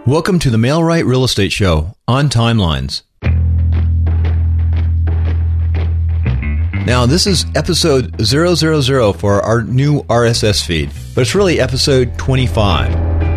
Welcome to the Mail-Right Real Estate Show on Timelines. Now, this is episode 000 for our new RSS feed, but it's really episode 25.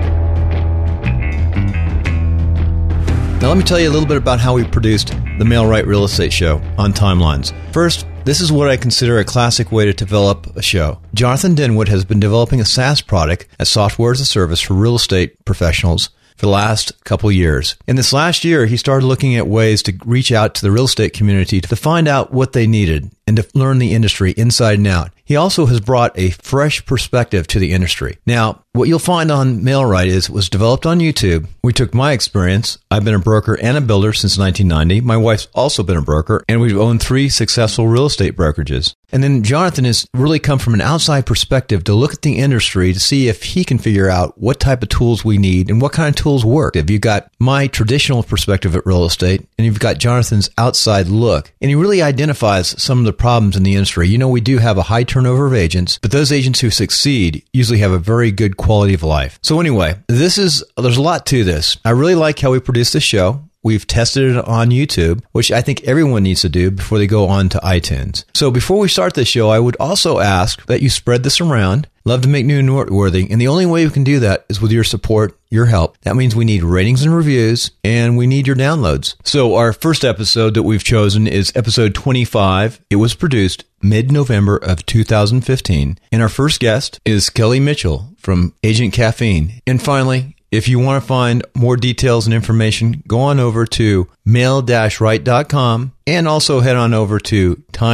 Now, let me tell you a little bit about how we produced the Mail-Right Real Estate Show on Timelines. First, this is what I consider a classic way to develop a show. Jonathan Denwood has been developing a SaaS product as software as a service for real estate professionals for the last couple years. In this last year, he started looking at ways to reach out to the real estate community to find out what they needed and to learn the industry inside and out. He also has brought a fresh perspective to the industry. Now, what you'll find on Mail-Right is it was developed on YouTube. We took my experience. I've been a broker and a builder since 1990. My wife's also been a broker, and we've owned 3 successful real estate brokerages. And then Jonathan has really come from an outside perspective to look at the industry to see if he can figure out what type of tools we need and what kind of tools work. If you've got my traditional perspective at real estate and you've got Jonathan's outside look, and he really identifies some of the problems in the industry. You know, we do have a high turnover of agents, but those agents who succeed usually have a very good quality of life. So anyway, there's a lot to this. I really like how we produce this show. We've tested it on YouTube, which I think everyone needs to do before they go on to iTunes. So before we start this show, I would also ask that you spread this around. Love to make new noteworthy, and the only way we can do that is with your support, your help. That means we need ratings and reviews, and we need your downloads. So our first episode that we've chosen is episode 25. It was produced mid-November of 2015, and our first guest is Kelly Mitchell from Agent Caffeine. And finally, if you want to find more details and information, go on over to mail-right.com and also head on over to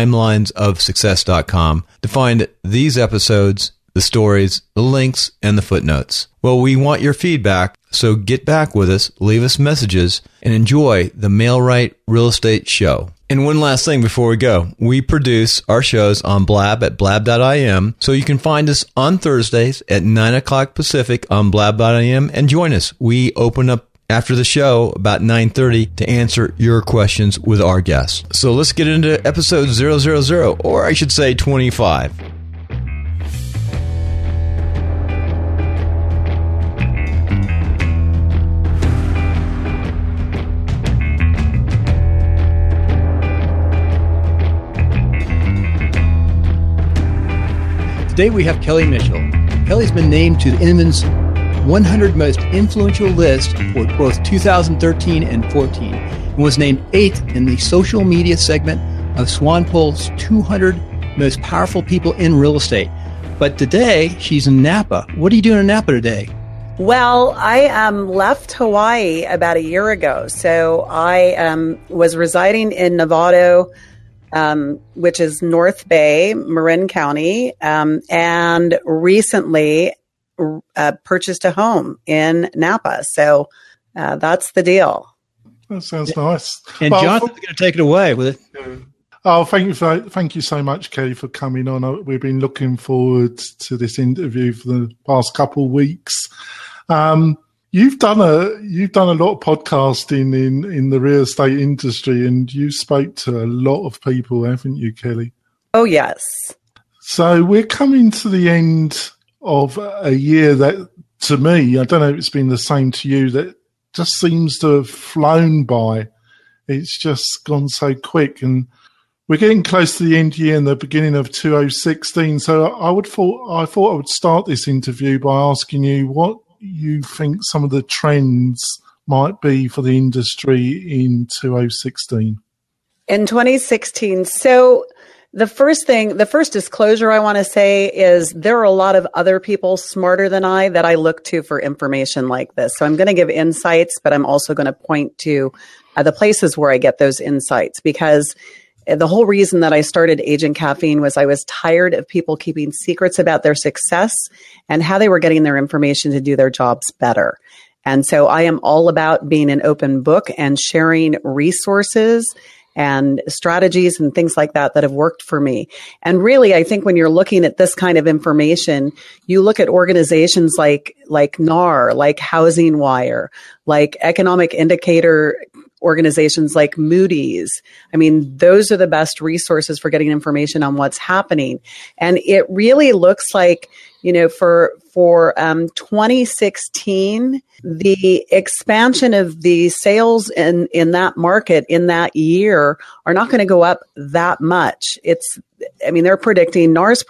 timelinesofsuccess.com to find these episodes, the stories, the links, and the footnotes. Well, we want your feedback, so get back with us, leave us messages, and enjoy the Mail-Right Real Estate Show. And one last thing before we go. We produce our shows on Blab at blab.im, so you can find us on Thursdays at 9 o'clock Pacific on blab.im and join us. We open up after the show about 9:30 to answer your questions with our guests. So let's get into episode 000, or I should say 25. Today we have Kelly Mitchell. Kelly's been named to the Inman's 100 Most Influential list for both 2013 and 14, and was named 8th in the social media segment of Swanepoel's 200 Most Powerful People in Real Estate. But today, she's in Napa. What are you doing in Napa today? Well, I left Hawaii about a year ago. So I was residing in Novato, which is North Bay, Marin County, and recently purchased a home in Napa. So that's the deal. That sounds nice. And Jonathan's going to take it away with it. Oh, thank you so much, Kelly, for coming on. We've been looking forward to this interview for the past couple of weeks. You've done a lot of podcasting in the real estate industry, and you spoke to a lot of people, haven't you, Kelly? Oh, yes. So we're coming to the end of a year that, to me, I don't know if it's been the same to you, that just seems to have flown by. It's just gone so quick, and we're getting close to the end of the year and the beginning of 2016. So I thought I would start this interview by asking you what you think some of the trends might be for the industry in 2016. In 2016, so the first disclosure I want to say is there are a lot of other people smarter than I that I look to for information like this. So I'm going to give insights, but I'm also going to point to the places where I get those insights, because the whole reason that I started Agent Caffeine was I was tired of people keeping secrets about their success and how they were getting their information to do their jobs better. And so I am all about being an open book and sharing resources and strategies and things like that have worked for me. And really, I think when you're looking at this kind of information, you look at organizations like NAR, like Housing Wire, like economic indicator organizations like Moody's. I mean, those are the best resources for getting information on what's happening. And it really looks like, for 2016, the expansion of the sales in that market in that year are not going to go up that much. NAR's predicting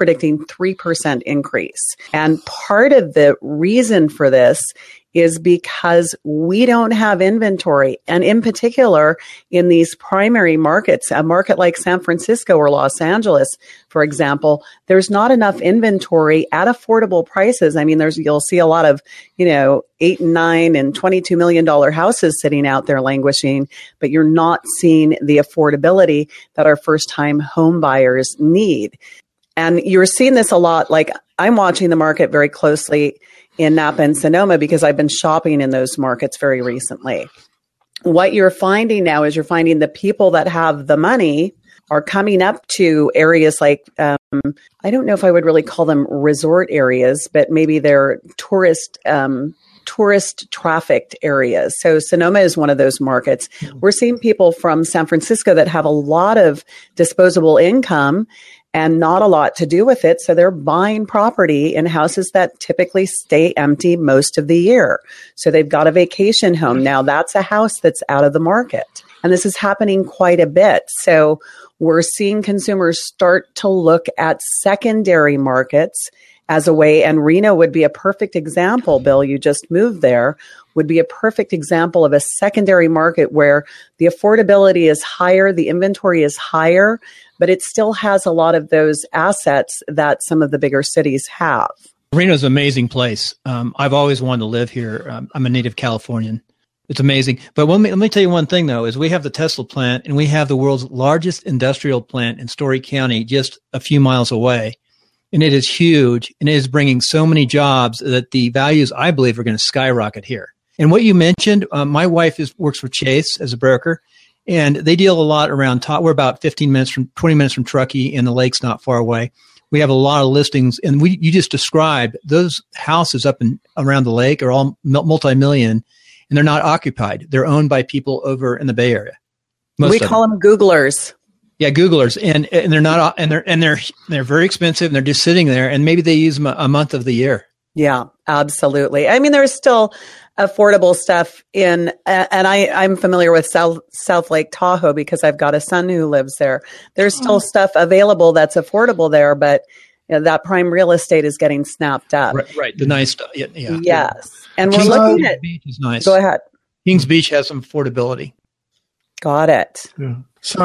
3% increase. And part of the reason for this is because we don't have inventory. And in particular, in these primary markets, a market like San Francisco or Los Angeles, for example, there's not enough inventory at affordable prices. You'll see a lot of, $8 and $9 and $22 million houses sitting out there languishing, but you're not seeing the affordability that our first-time home buyers need. And you're seeing this a lot. Like, I'm watching the market very closely in Napa and Sonoma because I've been shopping in those markets very recently. What you're finding now is you're finding the people that have the money are coming up to areas like, I don't know if I would really call them resort areas, but maybe they're tourist trafficked areas. So Sonoma is one of those markets. We're seeing people from San Francisco that have a lot of disposable income and not a lot to do with it. So they're buying property in houses that typically stay empty most of the year. So they've got a vacation home. Now that's a house that's out of the market. And this is happening quite a bit. So we're seeing consumers start to look at secondary markets as a way, and Reno would be a perfect example. Bill, you just moved there, would be a perfect example of a secondary market where the affordability is higher, the inventory is higher, but it still has a lot of those assets that some of the bigger cities have. Reno's an amazing place. I've always wanted to live here. I'm a native Californian. It's amazing. But let me tell you one thing, though, is we have the Tesla plant, and we have the world's largest industrial plant in Story County, just a few miles away. And it is huge, and it is bringing so many jobs that the values, I believe, are going to skyrocket here. And what you mentioned, my wife works for Chase as a broker, and they deal a lot around we're about 20 minutes from Truckee, and the lake's not far away. We have a lot of listings, and you just described those houses up and around the lake are all multi-million, and they're not occupied. They're owned by people over in the Bay Area. We call them Googlers. Yeah, Googlers, and they're not, and they're very expensive, and they're just sitting there, and maybe they use them a month of the year. Yeah, absolutely. There's still affordable stuff and I'm familiar with South Lake Tahoe because I've got a son who lives there. There's still stuff available that's affordable there, but that prime real estate is getting snapped up. Right. The nice stuff. Yeah. Yes, and we're looking at. Beach is nice. Go ahead. Kings Beach has some affordability. Got it. Yeah.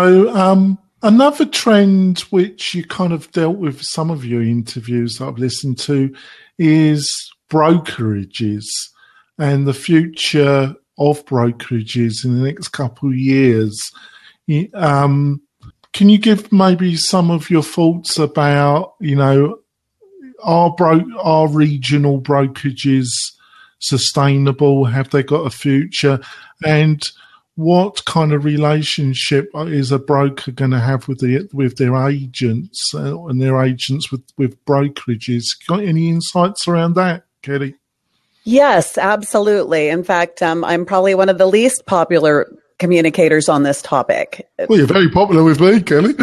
So another trend which you kind of dealt with some of your interviews that I've listened to is brokerages and the future of brokerages in the next couple of years. Can you give maybe some of your thoughts about, are regional brokerages sustainable? Have they got a future? And what kind of relationship is a broker going to have with their agents and their agents with brokerages? Got any insights around that, Kelly? Yes, absolutely. In fact, I'm probably one of the least popular communicators on this topic. Well, you're very popular with me, Kelly.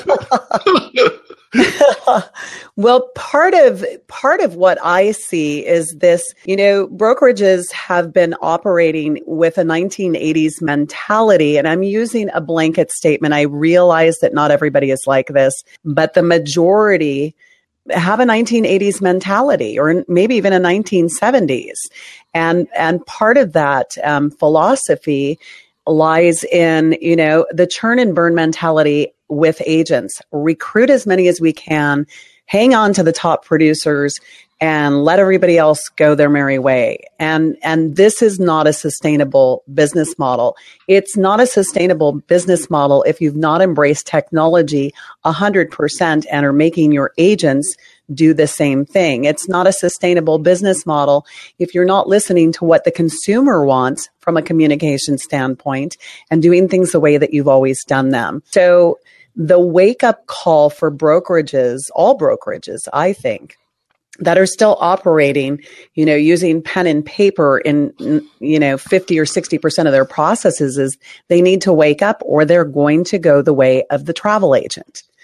Well, part of what I see is this, brokerages have been operating with a 1980s mentality, and I'm using a blanket statement. I realize that not everybody is like this, but the majority have a 1980s mentality or maybe even a 1970s. And part of that philosophy lies in, the churn and burn mentality with agents. Recruit as many as we can, hang on to the top producers, and let everybody else go their merry way. And this is not a sustainable business model. It's not a sustainable business model if you've not embraced technology 100% and are making your agents do the same thing. It's not a sustainable business model if you're not listening to what the consumer wants from a communication standpoint and doing things the way that you've always done them. So the wake-up call for brokerages, all brokerages, I think, that are still operating, using pen and paper in, 50 or 60% of their processes is they need to wake up or they're going to go the way of the travel agent.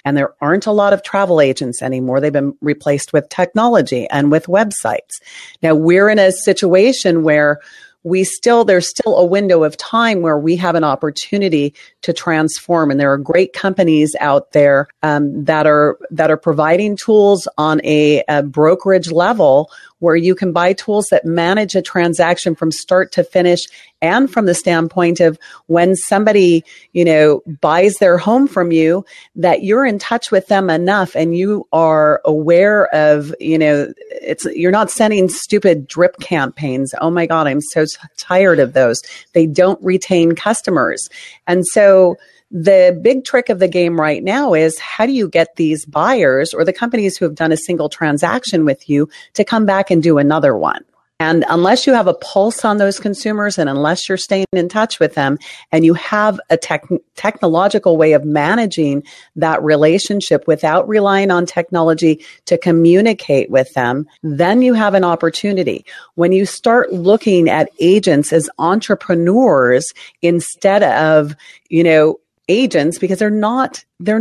And there aren't a lot of travel agents anymore. They've been replaced with technology and with websites. Now we're in a situation where there's still a window of time where we have an opportunity to transform. And there are great companies out there that are providing tools on a brokerage level where you can buy tools that manage a transaction from start to finish, and from the standpoint of when somebody, buys their home from you, that you're in touch with them enough and you are aware of, you're not sending stupid drip campaigns. Oh my God, I'm so tired of those. They don't retain customers. And so the big trick of the game right now is, how do you get these buyers or the companies who have done a single transaction with you to come back and do another one? And unless you have a pulse on those consumers, and unless you're staying in touch with them, and you have a technological way of managing that relationship without relying on technology to communicate with them, then you have an opportunity. When you start looking at agents as entrepreneurs instead of, agents, because they're not,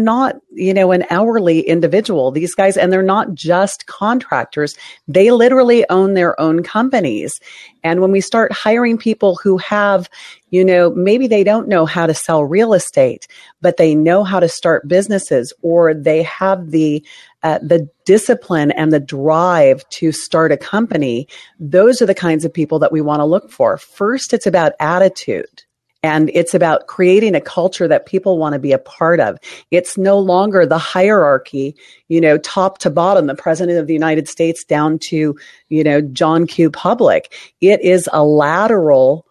an hourly individual, these guys, and they're not just contractors. They literally own their own companies. And when we start hiring people who have, maybe they don't know how to sell real estate, but they know how to start businesses, or they have the discipline and the drive to start a company, those are the kinds of people that we want to look for. First, it's about attitude. And it's about creating a culture that people want to be a part of. It's no longer the hierarchy, top to bottom, the president of the United States down to, John Q. Public. It is a lateral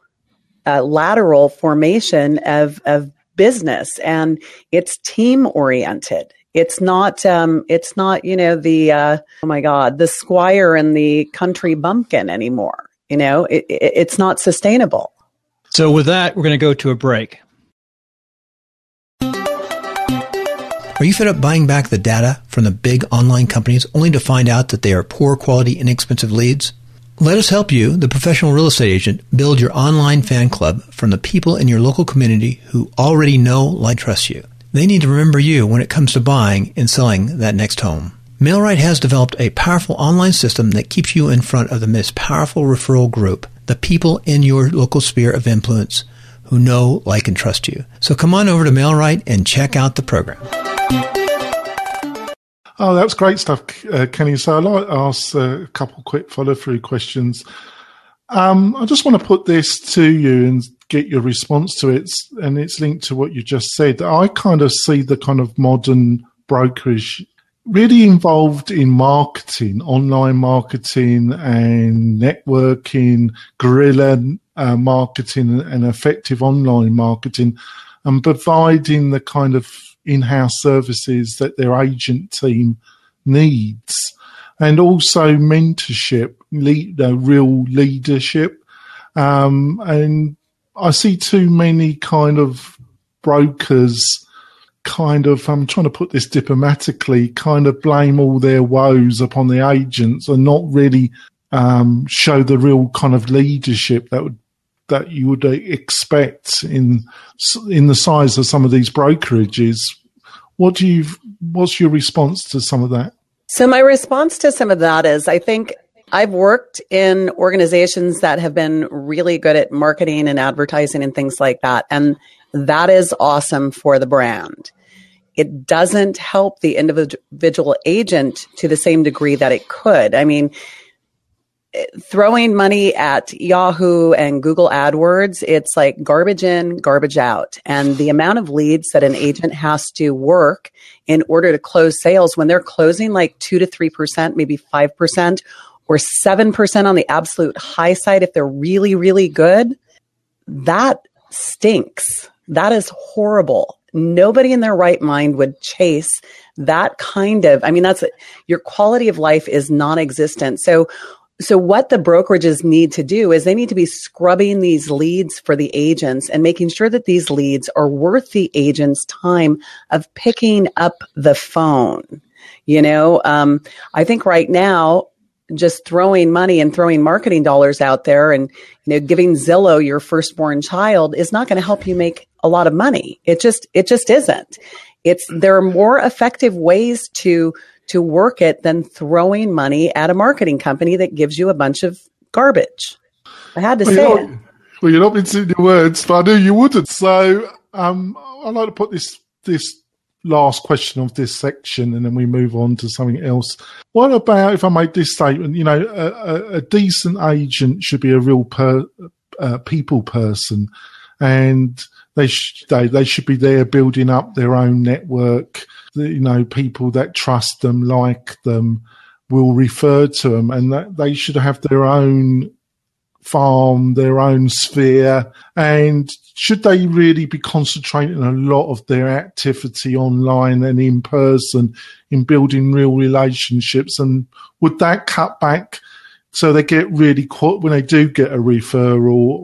formation of business, and it's team oriented. It's not, the squire and the country bumpkin anymore. It's not sustainable. So with that, we're going to go to a break. Are you fed up buying back the data from the big online companies only to find out that they are poor quality, inexpensive leads? Let us help you, the professional real estate agent, build your online fan club from the people in your local community who already know, like, trust you. They need to remember you when it comes to buying and selling that next home. MailRight has developed a powerful online system that keeps you in front of the most powerful referral group, the people in your local sphere of influence who know, like, and trust you. So come on over to MailRight and check out the program. Oh, that was great stuff, Kenny. So I'd like to ask a couple quick follow-through questions. I just want to put this to you and get your response to it, and it's linked to what you just said. I kind of see the kind of modern brokerage really involved in marketing, online marketing and networking, guerrilla marketing and effective online marketing, and providing the kind of in-house services that their agent team needs. And also mentorship, real leadership. And I see too many kind of brokers I'm trying to put this diplomatically, kind of blame all their woes upon the agents and not really show the real kind of leadership that you would expect in the size of some of these brokerages. What's your response to some of that? So my response to some of that is, I think I've worked in organizations that have been really good at marketing and advertising and things like that. And that is awesome for the brand. It doesn't help the individual agent to the same degree that it could. I mean, throwing money at Yahoo and Google AdWords, it's like garbage in, garbage out. And the amount of leads that an agent has to work in order to close sales, when they're closing like 2 to 3%, maybe 5%, or 7% on the absolute high side, if they're really, really good, that stinks. That is horrible. Nobody in their right mind would chase that kind of, your quality of life is non-existent. So what the brokerages need to do is they need to be scrubbing these leads for the agents and making sure that these leads are worth the agent's time of picking up the phone. I think right now, just throwing money and throwing marketing dollars out there and, giving Zillow your firstborn child is not going to help you make a lot of money. It just isn't. There are more effective ways to work it than throwing money at a marketing company that gives you a bunch of garbage. I had to say it. Well, you're not mincing your words, but I knew you wouldn't. So I'd like to put this last question of this section, and then we move on to something else. What about if I make this statement? You know, a decent agent should be a real people person, and they should be there building up their own network. You know, people that trust them, like them, will refer to them, and that they should have their own farm, their own sphere. And should they really be concentrating a lot of their activity online and in person in building real relationships? And would that cut back so they get really when they do get a referral,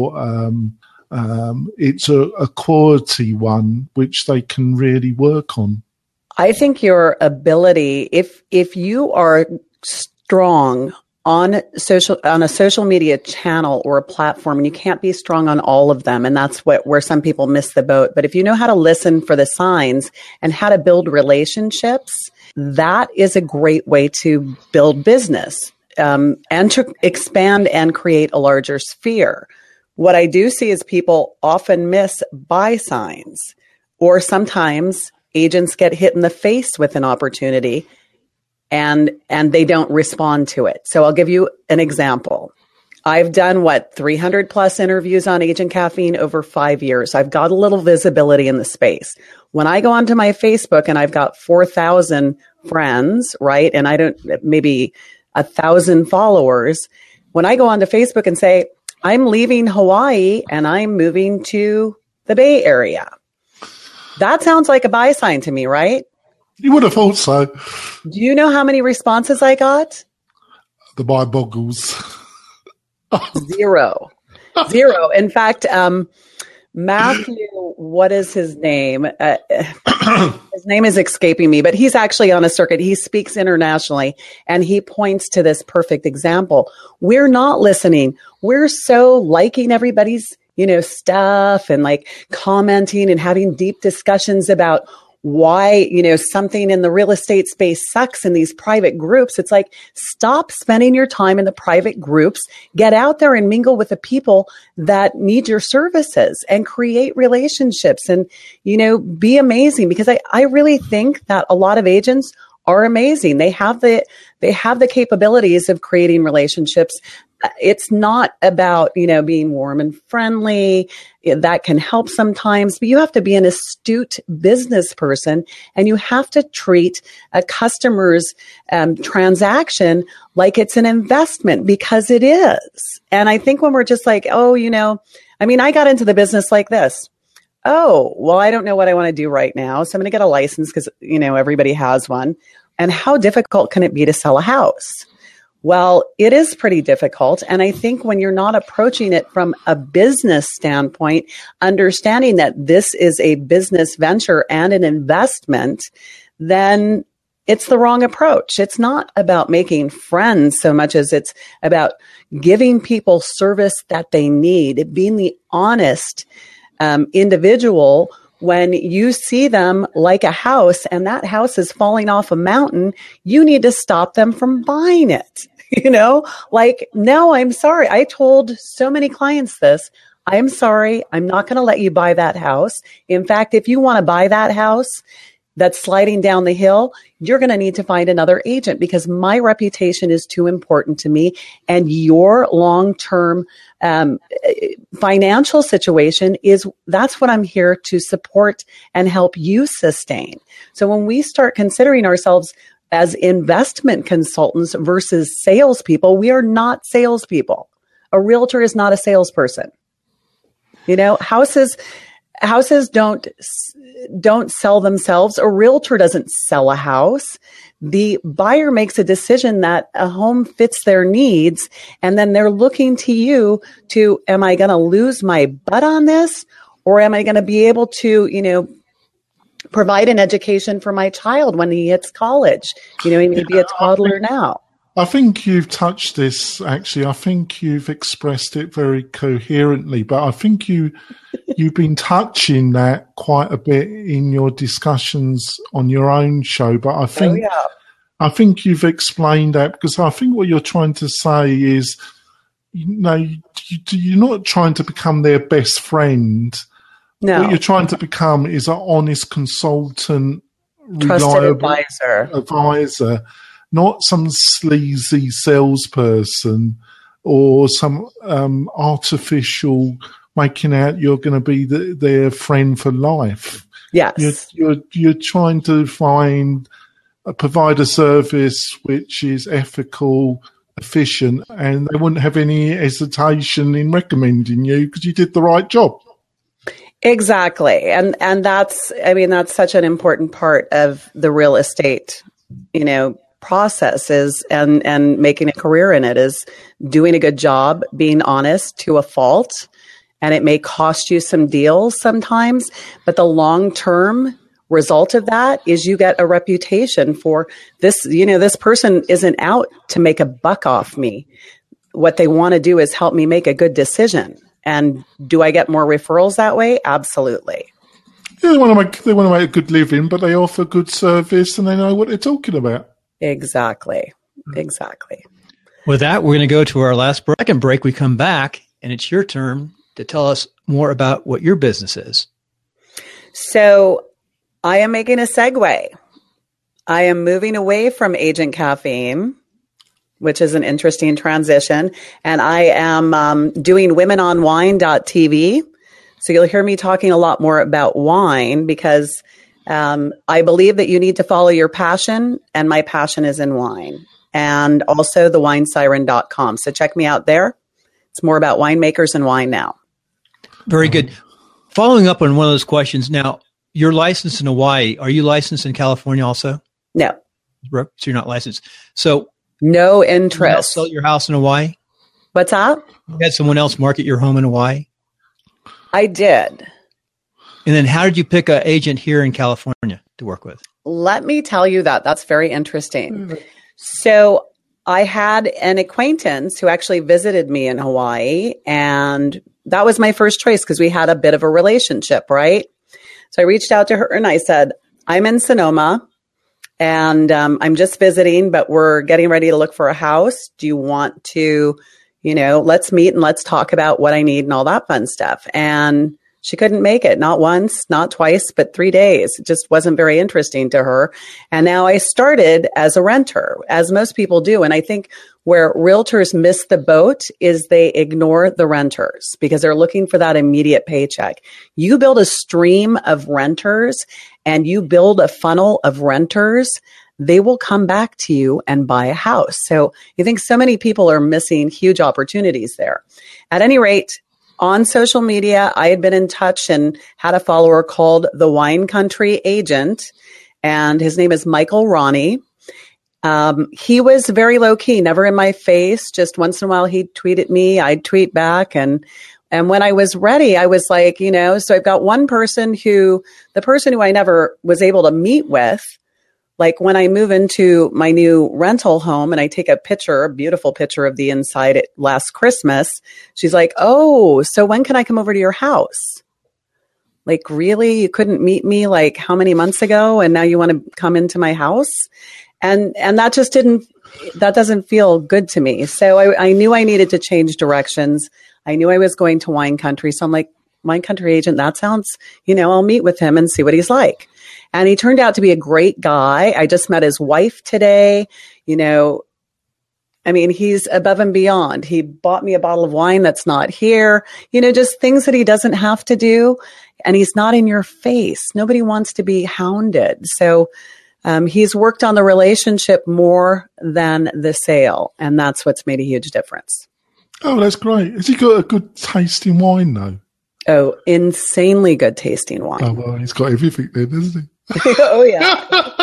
or it's a quality one which they can really work on? I think your ability, if you are strong on a social media channel or a platform, and you can't be strong on all of them, and that's where some people miss the boat. But if you know how to listen for the signs and how to build relationships, that is a great way to build business and to expand and create a larger sphere. What I do see is people often miss buy signs, or sometimes agents get hit in the face with an opportunity and they don't respond to it. So I'll give you an example. I've done 300 plus interviews on Agent Caffeine over 5 years. I've got a little visibility in the space. When I go onto my Facebook and I've got 4,000 friends, right? And maybe 1,000 followers. When I go onto Facebook and say, I'm leaving Hawaii and I'm moving to the Bay Area, that sounds like a buy sign to me, right? You would have thought so. Do you know how many responses I got? The mind boggles. Zero. In fact, Matthew, what is his name? His name is escaping me, but he's actually on a circuit. He speaks internationally, and he points to this perfect example. We're not listening. We're so liking everybody's stuff and commenting and having deep discussions about why, something in the real estate space sucks in these private groups. It's like, stop spending your time in the private groups, get out there and mingle with the people that need your services and create relationships and, be amazing. Because I really think that a lot of agents are amazing. They have the capabilities of creating relationships. It's not about, being warm and friendly. That can help sometimes, but you have to be an astute business person, and you have to treat a customer's transaction like it's an investment, because it is. And I think when we're just like, I got into the business like this. Oh, well, I don't know what I want to do right now, so I'm going to get a license because, everybody has one. And how difficult can it be to sell a house? Well, it is pretty difficult. And I think when you're not approaching it from a business standpoint, understanding that this is a business venture and an investment, then it's the wrong approach. It's not about making friends so much as it's about giving people service that they need, being the honest individual. When you see them like a house and that house is falling off a mountain, you need to stop them from buying it. No, I'm sorry. I told so many clients this. I'm sorry. I'm not going to let you buy that house. In fact, if you want to buy that house that's sliding down the hill, you're going to need to find another agent, because my reputation is too important to me. And your long-term financial situation that's what I'm here to support and help you sustain. So when we start considering ourselves as investment consultants versus salespeople, we are not salespeople. A realtor is not a salesperson. Houses don't sell themselves. A realtor doesn't sell a house. The buyer makes a decision that a home fits their needs, and then they're looking to you to, am I going to lose my butt on this, or am I going to be able to, provide an education for my child when he hits college? He may be a toddler now. I think you've touched this, actually. I think you've expressed it very coherently, but I think you you've been touching that quite a bit in your discussions on your own show, but I think I think you've explained that, because I think what you're trying to say is, you're not trying to become their best friend. No. What you're trying to become is an honest consultant, trusted reliable advisor, not some sleazy salesperson or some artificial making out you're going to be their friend for life. Yes. You're trying to provide a service which is ethical, efficient, and they wouldn't have any hesitation in recommending you because you did the right job. Exactly. And that's such an important part of the real estate, process and making a career in it is doing a good job, being honest to a fault. And it may cost you some deals sometimes, but the long-term result of that is you get a reputation for this. This person isn't out to make a buck off me. What they want to do is help me make a good decision. And do I get more referrals that way? Absolutely. Yeah, they want to make a good living, but they offer good service and they know what they're talking about. Exactly. With that, we're going to go to our last second break. We come back, and it's your turn to tell us more about what your business is. So I am making a segue. I am moving away from Agent Caffeine, which is an interesting transition. And I am doing womenonwine.tv. So you'll hear me talking a lot more about wine because I believe that you need to follow your passion, and my passion is in wine. And also theWineSiren.com. So check me out there. It's more about winemakers and wine now. Very good. Following up on one of those questions, now, you're licensed in Hawaii. Are you licensed in California also? No. So you're not licensed. So no interest. Sell your house in Hawaii? What's that? You had someone else market your home in Hawaii? I did. And then how did you pick an agent here in California to work with? Let me tell you that. That's very interesting. So I had an acquaintance who actually visited me in Hawaii, and that was my first choice because we had a bit of a relationship, right? So I reached out to her and I said, I'm in Sonoma and I'm just visiting, but we're getting ready to look for a house. Do you want to, let's meet and let's talk about what I need and all that fun stuff. And she couldn't make it, not once, not twice, but 3 days. It just wasn't very interesting to her. And now I started as a renter, as most people do. And I think where realtors miss the boat is they ignore the renters because they're looking for that immediate paycheck. You build a stream of renters and you build a funnel of renters, they will come back to you and buy a house. So you think so many people are missing huge opportunities there. At any rate, on social media, I had been in touch and had a follower called the Wine Country Agent, and his name is Michael Ronnie. He was very low key, never in my face. Just once in a while, he'd tweet at me, I'd tweet back, and when I was ready, I was like, so I've got one person the person who I never was able to meet with. Like when I move into my new rental home and I take a beautiful picture of the inside last Christmas, she's like, oh, so when can I come over to your house? Like, really? You couldn't meet me like how many months ago? And now you want to come into my house? And that just that doesn't feel good to me. So I knew I needed to change directions. I knew I was going to Wine Country. So I'm like, Wine Country Agent, that sounds, I'll meet with him and see what he's like. And he turned out to be a great guy. I just met his wife today. He's above and beyond. He bought me a bottle of wine that's not here, just things that he doesn't have to do. And he's not in your face. Nobody wants to be hounded. So he's worked on the relationship more than the sale. And that's what's made a huge difference. Oh, that's great. Has he got a good tasting wine, though? Oh, insanely good tasting wine. Oh, well, he's got everything then, hasn't he? Oh, yeah.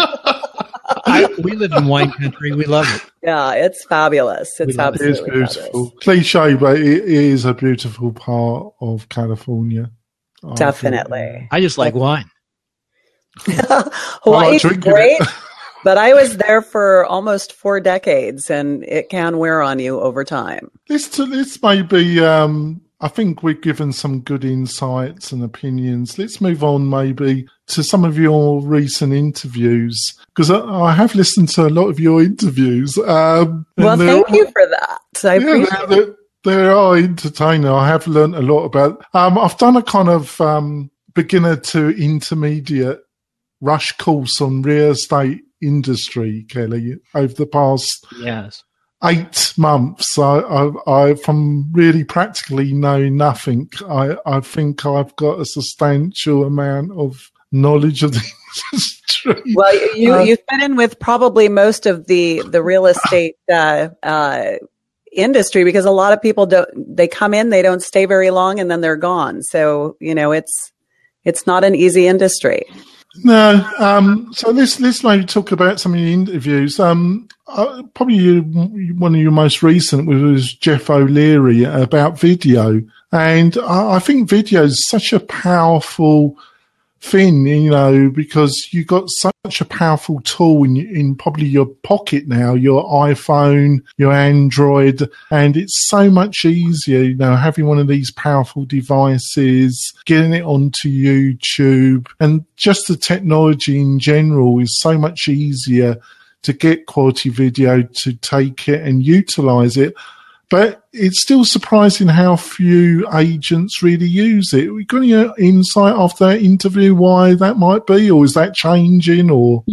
We live in Wine Country. We love it. Yeah, it's fabulous. It's absolutely beautiful. Fabulous. Cliche, but it is a beautiful part of California. Definitely. I just like wine. Hawaii's great, but I was there for almost 4 decades, and it can wear on you over time. This may be I think we've given some good insights and opinions. Let's move on maybe to some of your recent interviews, because I have listened to a lot of your interviews. Well, thank you for that. I appreciate it. They are entertaining. I have learned a lot about. I've done a kind of beginner to intermediate rush course on real estate industry, Kelly, over the past 8 months. I from really practically knowing nothing, I think I've got a substantial amount of knowledge of the industry. Well, you fit in with probably most of the real estate industry, because a lot of people they come in, they don't stay very long, and then they're gone. So, it's not an easy industry. No. So let's maybe talk about some of the interviews. Probably one of your most recent was Jeff O'Leary about video. And I think video is such a powerful thing, because you got such a powerful tool in probably your pocket now, your iPhone, your Android, and it's so much easier, having one of these powerful devices, getting it onto YouTube, and just the technology in general is so much easier to get quality video, to take it and utilize it. But it's still surprising how few agents really use it. We got any insight after that interview why that might be, or is that changing? Or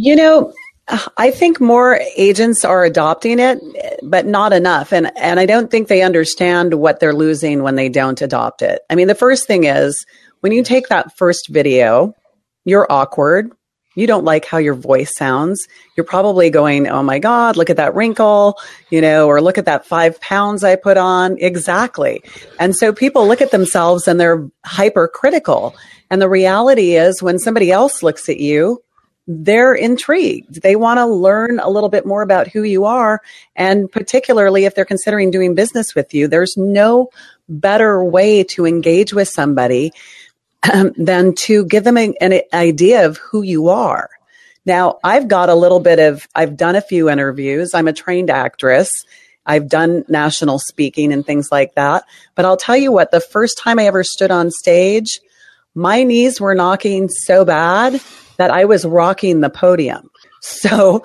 I think more agents are adopting it, but not enough. And I don't think they understand what they're losing when they don't adopt it. I mean, the first thing is when you take that first video, you're awkward. You don't like how your voice sounds. You're probably going, oh my God, look at that wrinkle, or look at that 5 pounds I put on. Exactly. And so people look at themselves and they're hypercritical. And the reality is when somebody else looks at you, they're intrigued. They want to learn a little bit more about who you are. And particularly if they're considering doing business with you, there's no better way to engage with somebody than to give them an idea of who you are. Now, I've done a few interviews. I'm a trained actress. I've done national speaking and things like that. But I'll tell you what, the first time I ever stood on stage, my knees were knocking so bad that I was rocking the podium. So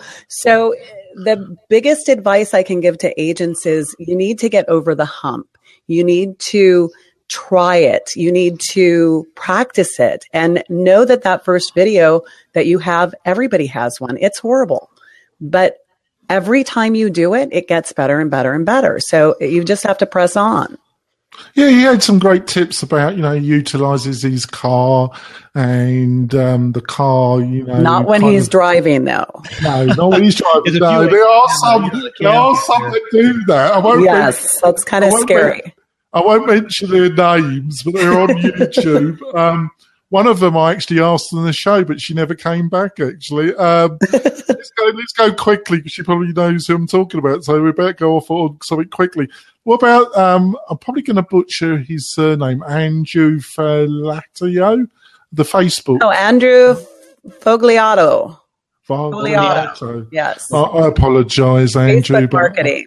the biggest advice I can give to agents is you need to get over the hump. You need to try it. You need to practice it and know that first video that you have, everybody has one. It's horrible, but every time you do it, it gets better and better and better. So you just have to press on. Yeah, he had some great tips about, utilizes his car and the car, Not when he's driving, though. No, not when he's driving. No, there are some that do that. That's kind of scary. I won't mention their names, but they're on YouTube. One of them I actually asked on the show, but she never came back, actually. Let's go quickly, because she probably knows who I'm talking about, so we better go off on something quickly. What about, I'm probably going to butcher his surname, Andrew Fogliato, the Facebook. Oh, Andrew Fogliato. Fogliato. Yes. I apologise, Andrew. Facebook marketing.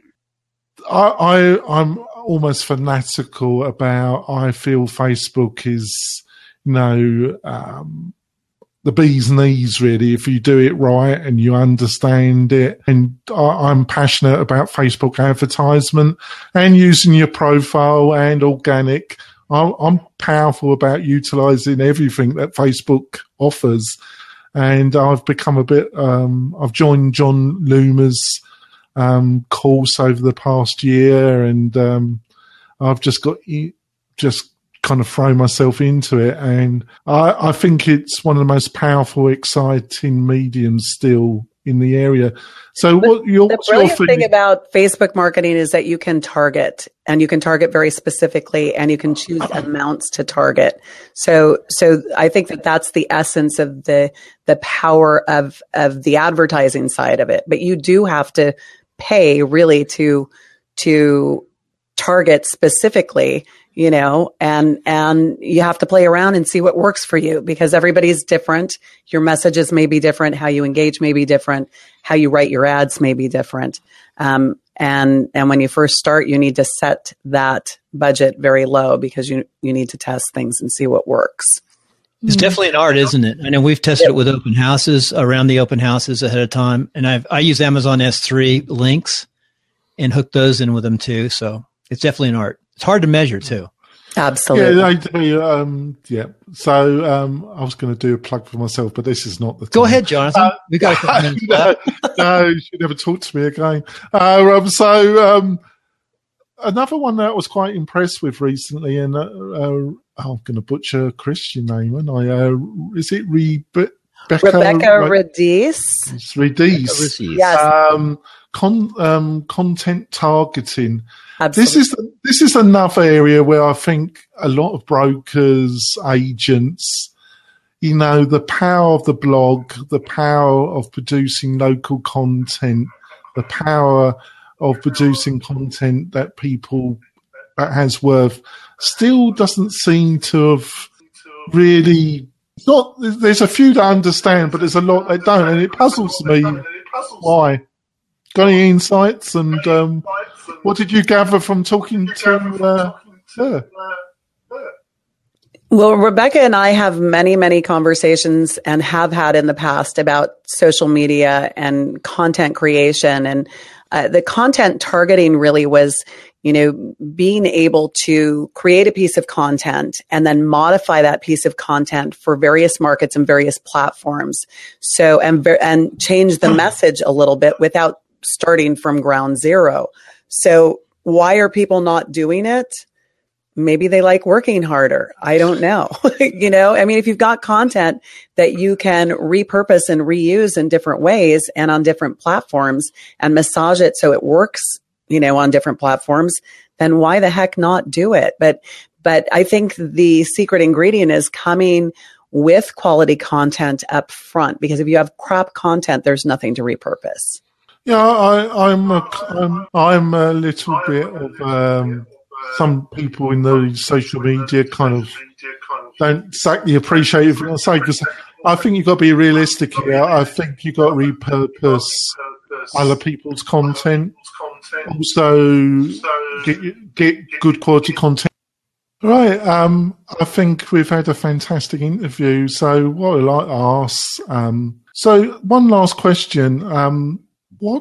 I'm almost fanatical about, I feel Facebook is, the bee's knees, really, if you do it right and you understand it. And I'm passionate about Facebook advertisement and using your profile and organic. I'm powerful about utilizing everything that Facebook offers. And I've become I've joined John Loomer's course over the past year, and I've just kind of throw myself into it, and I think it's one of the most powerful, exciting mediums still in the area. So the brilliant thing about Facebook marketing is that you can target, and you can target very specifically, and you can choose amounts to target. So I think that's the essence of the power of the advertising side of it. But you do have to pay really to target specifically, and you have to play around and see what works for you, because everybody's different. Your messages may be different. How you engage may be different. How you write your ads may be different. And And when you first start, you need to set that budget very low because you need to test things and see what works. It's definitely an art, isn't it? I know we've tested it with open houses, around the open houses ahead of time. And I use Amazon S3 links and hook those in with them too. So it's definitely an art. It's hard to measure too. Absolutely. Yeah, they do. Yeah. So I was going to do a plug for myself, but this is not the time. Go ahead, Jonathan. We got a couple minutes left. No, you should never talk to me again. Another one that I was quite impressed with recently, and I'm going to butcher a Christian name, and is it Rebecca Radice? Radice. Yes. Content targeting. Absolutely. This is another area where I think a lot of brokers, agents, the power of the blog, the power of producing local content, the power of producing content that has worth, still doesn't seem to have really. There's a few that understand, but there's a lot that don't, and it puzzles me. Why? Got any insights? And what did you gather from talking to her? Well, Rebecca and I have many, many conversations and have had in the past about social media and content creation. And the content targeting really was, being able to create a piece of content and then modify that piece of content for various markets and various platforms. So, and change the message a little bit without starting from ground zero. So why are people not doing it? Maybe they like working harder. I don't know. If you've got content that you can repurpose and reuse in different ways and on different platforms and massage it so it works, on different platforms, then why the heck not do it? But I think the secret ingredient is coming with quality content up front, because if you have crap content, there's nothing to repurpose. Yeah, I'm a little bit of some people in the social media kind of don't exactly appreciate it. Because I think you've got to be realistic here. I think you've got to repurpose other people's content. Also, get good quality content. Right. I think we've had a fantastic interview. So what I'd like to ask. So one last question. What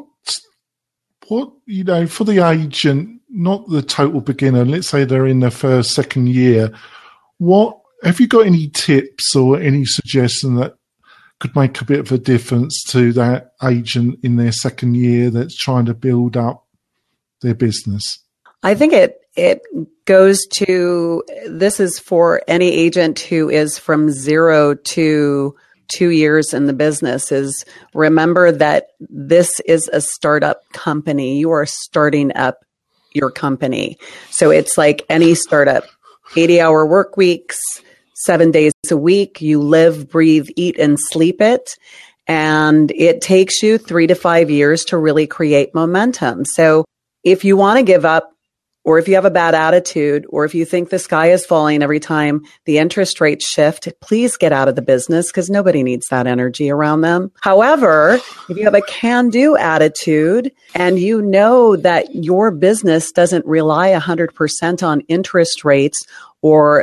for the agent, not the total beginner, let's say they're in their first, second year, what have you got any tips or any suggestion that could make a bit of a difference to that agent in their second year that's trying to build up their business? I think it goes to, this is for any agent who is from 0 to 2 years in the business, is remember that this is a startup company. You are starting up your company. So it's like any startup, 80-hour work weeks, 7 days a week. You live, breathe, eat, and sleep it. And it takes you 3 to 5 years to really create momentum. So if you want to give up, or if you have a bad attitude, or if you think the sky is falling every time the interest rates shift, please get out of the business, because nobody needs that energy around them. However, if you have a can-do attitude and you know that your business doesn't rely 100% on interest rates, or,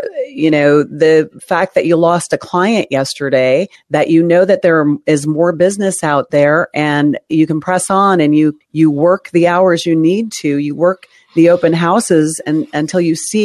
the fact that you lost a client yesterday, that that there is more business out there and you can press on and you work the hours you need to, you work the open houses and until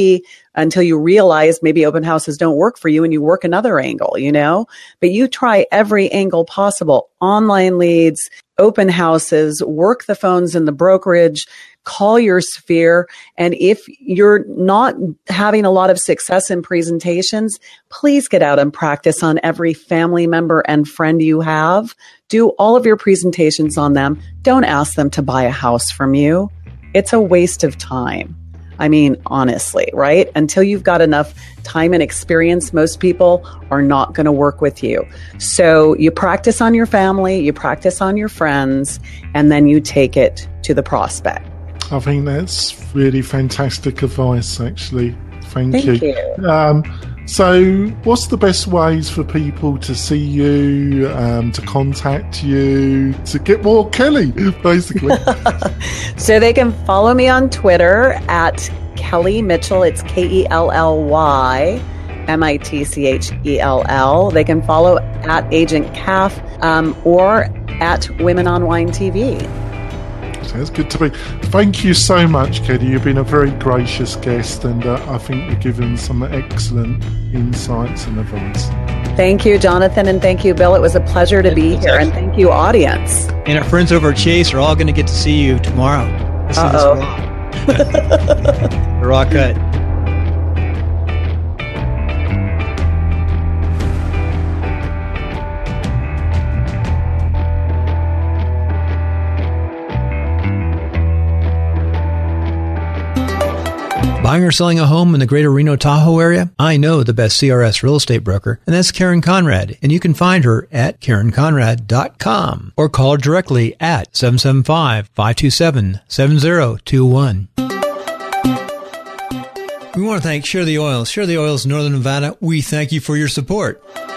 you realize maybe open houses don't work for you and you work another angle, but you try every angle possible: online leads, open houses, work the phones in the brokerage, call your sphere. And if you're not having a lot of success in presentations, please get out and practice on every family member and friend you have. Do all of your presentations on them. Don't ask them to buy a house from you. It's a waste of time. I mean, honestly, right? Until you've got enough time and experience, most people are not going to work with you. So you practice on your family, you practice on your friends, and then you take it to the prospect. I think that's really fantastic advice, actually. Thank you. So what's the best ways for people to see you, to contact you, to get more Kelly, basically? So they can follow me on Twitter at Kelly Mitchell. It's KELLY MITCHELL. They can follow at Agent Calf or at Women on Wine TV. Sounds good to me. Thank you so much, Kelly. You've been a very gracious guest, and I think you've given some excellent insights and advice. Thank you, Jonathan, and thank you, Bill. It was a pleasure to be here, and thank you, audience. And our friends over at Chase are all going to get to see you tomorrow. See this raw. The raw cut. Buying or selling a home in the greater Reno Tahoe area? I know the best CRS real estate broker, and that's Karen Conrad. And you can find her at KarenConrad.com or call her directly at 775-527-7021. We want to thank Share the Oils. Share the Oils Northern Nevada. We thank you for your support.